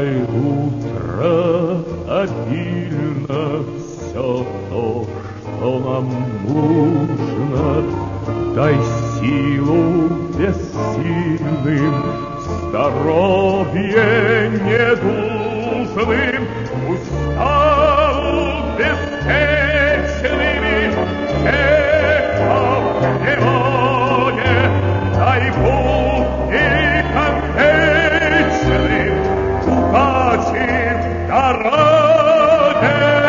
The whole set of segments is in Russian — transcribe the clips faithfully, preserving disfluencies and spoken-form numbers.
Дай утро обильно все то, что нам нужно. Дай силу бессильным, здоровье недужным, пусть станут беспечными те, кто в неволе. Дай будни конечным, удачи в дороге.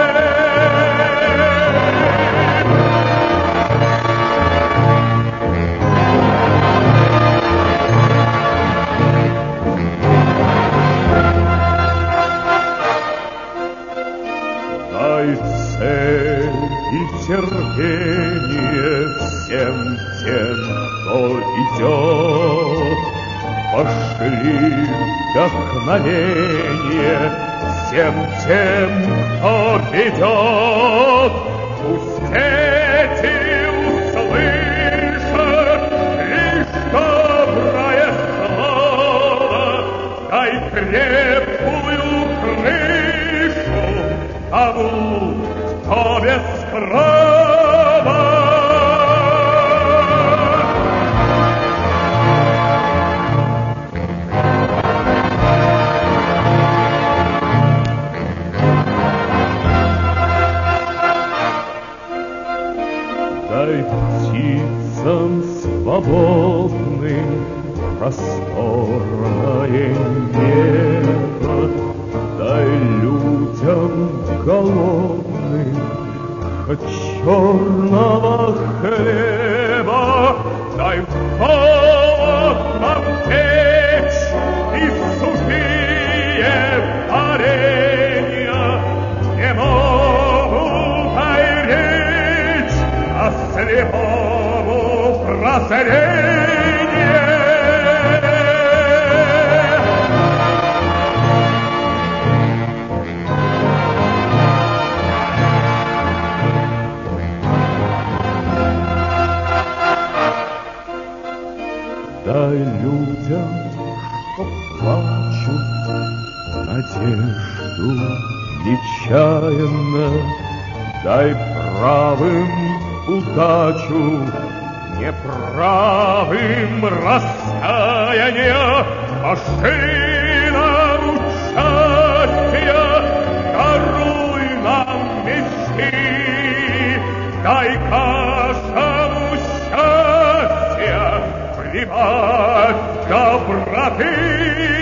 Дай цель и терпение всем тем, кто идет. Пошли вдохновение всем тем, кто ведет. Пусть эти услышат лишь доброе слово. Дай крепкую крышу тому, кто без права. Дай птицам свободным просторное небо, дай людям голодным хоть черного хлеба, дай холод нам печь и сухие варенья, не могу дай речь, а слепому прозрение. Дай людям, что плачут, надежду нечаянно. Дай правым удачу, неправым раскаяние. Пошли нам участия, даруй нам мечты. Дай каждому счастья, любовь, доброты.